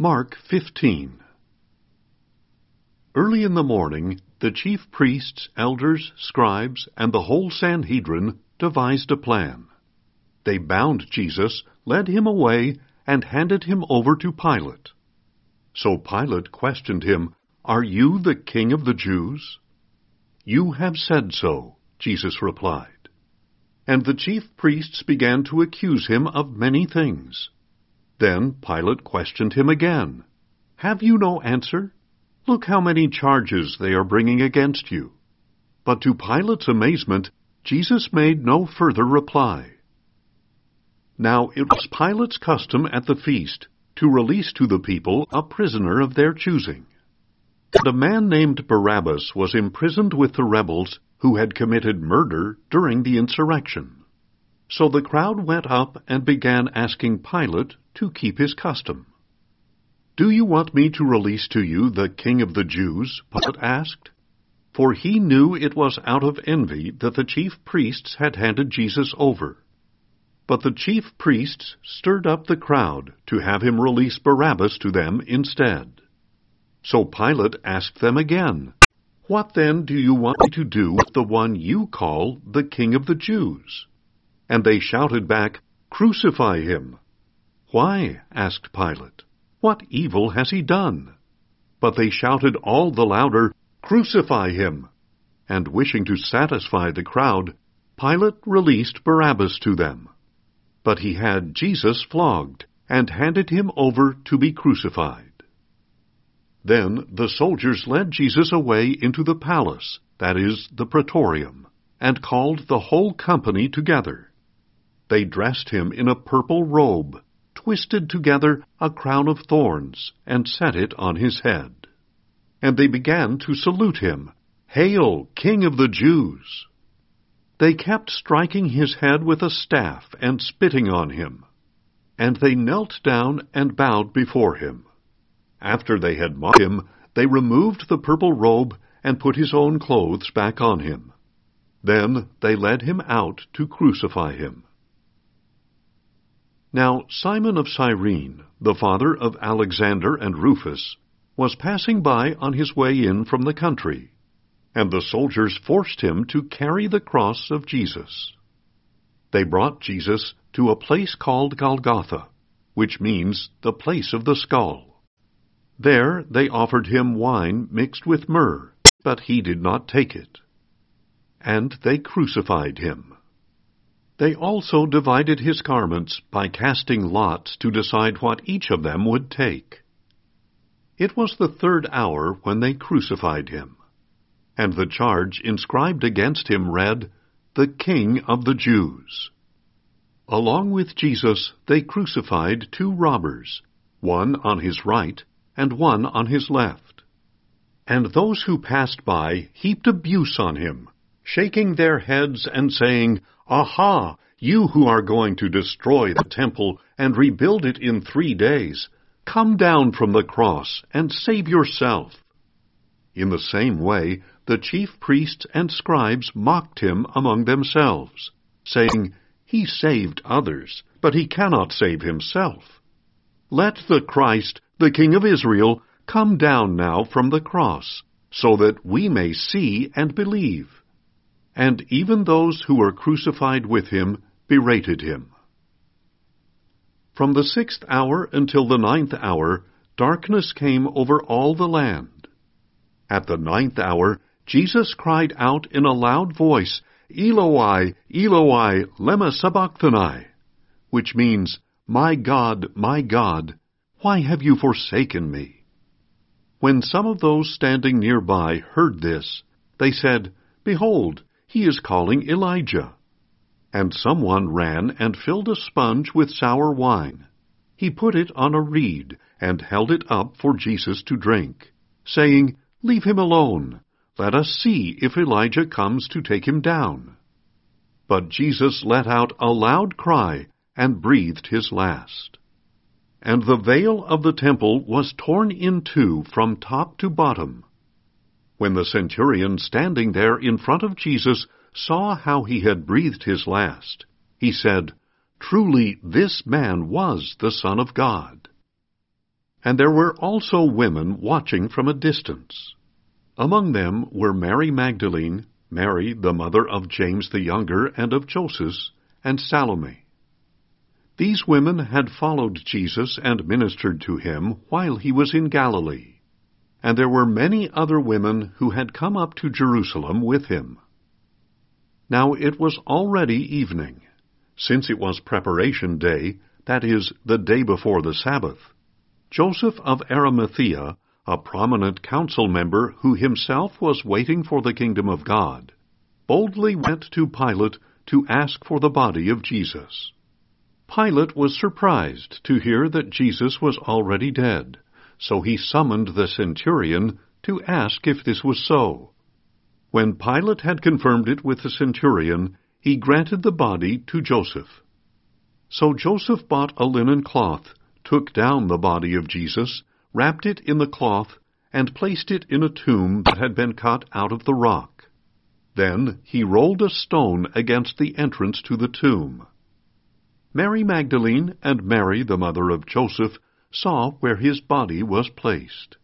Mark 15. Early in the morning, the chief priests, elders, scribes, and the whole Sanhedrin devised a plan. They bound Jesus, led him away, and handed him over to Pilate. So Pilate questioned him, "Are you the king of the Jews?" "You have said so," Jesus replied. And the chief priests began to accuse him of many things. Then Pilate questioned him again. "Have you no answer? Look how many charges they are bringing against you." But to Pilate's amazement, Jesus made no further reply. Now it was Pilate's custom at the feast to release to the people a prisoner of their choosing. And a man named Barabbas was imprisoned with the rebels who had committed murder during the insurrection. So the crowd went up and began asking Pilate to keep his custom. "Do you want me to release to you the king of the Jews?" Pilate asked. For he knew it was out of envy that the chief priests had handed Jesus over. But the chief priests stirred up the crowd to have him release Barabbas to them instead. So Pilate asked them again, "What then do you want me to do with the one you call the king of the Jews?" And they shouted back, "Crucify him." "Why?" asked Pilate. "What evil has he done?" But they shouted all the louder, "Crucify him!" And wishing to satisfy the crowd, Pilate released Barabbas to them. But he had Jesus flogged and handed him over to be crucified. Then the soldiers led Jesus away into the palace, that is, the praetorium, and called the whole company together. They dressed him in a purple robe, twisted together a crown of thorns, and set it on his head. And they began to salute him, "Hail, King of the Jews!" They kept striking his head with a staff and spitting on him. And they knelt down and bowed before him. After they had mocked him, they removed the purple robe and put his own clothes back on him. Then they led him out to crucify him. Now Simon of Cyrene, the father of Alexander and Rufus, was passing by on his way in from the country, and the soldiers forced him to carry the cross of Jesus. They brought Jesus to a place called Golgotha, which means the place of the skull. There they offered him wine mixed with myrrh, but he did not take it. And they crucified him. They also divided his garments by casting lots to decide what each of them would take. It was the 3rd hour when they crucified him. And the charge inscribed against him read, "The King of the Jews." Along with Jesus they crucified 2 robbers, one on his right and one on his left. And those who passed by heaped abuse on him, shaking their heads and saying, "Aha, you who are going to destroy the temple and rebuild it in 3 days, come down from the cross and save yourself." In the same way, the chief priests and scribes mocked him among themselves, saying, "He saved others, but he cannot save himself. Let the Christ, the King of Israel, come down now from the cross, so that we may see and believe." And even those who were crucified with him berated him. From the 6th hour until the 9th hour, darkness came over all the land. At the 9th hour, Jesus cried out in a loud voice, "Eloi, Eloi, lema sabachthani," which means, my God, why have you forsaken me?" When some of those standing nearby heard this, they said, "Behold, he is calling Elijah." And someone ran and filled a sponge with sour wine. He put it on a reed and held it up for Jesus to drink, saying, "Leave him alone. Let us see if Elijah comes to take him down." But Jesus let out a loud cry and breathed his last. And the veil of the temple was torn in two from top to bottom. When the centurion standing there in front of Jesus saw how he had breathed his last, he said, "Truly this man was the Son of God." And there were also women watching from a distance. Among them were Mary Magdalene, Mary, the mother of James the younger and of Joseph, and Salome. These women had followed Jesus and ministered to him while he was in Galilee. And there were many other women who had come up to Jerusalem with him. Now it was already evening, since it was preparation day, that is, the day before the Sabbath. Joseph of Arimathea, a prominent council member who himself was waiting for the kingdom of God, boldly went to Pilate to ask for the body of Jesus. Pilate was surprised to hear that Jesus was already dead, so he summoned the centurion to ask if this was so. When Pilate had confirmed it with the centurion, he granted the body to Joseph. So Joseph bought a linen cloth, took down the body of Jesus, wrapped it in the cloth, and placed it in a tomb that had been cut out of the rock. Then he rolled a stone against the entrance to the tomb. Mary Magdalene and Mary, the mother of Joseph, saw where his body was placed.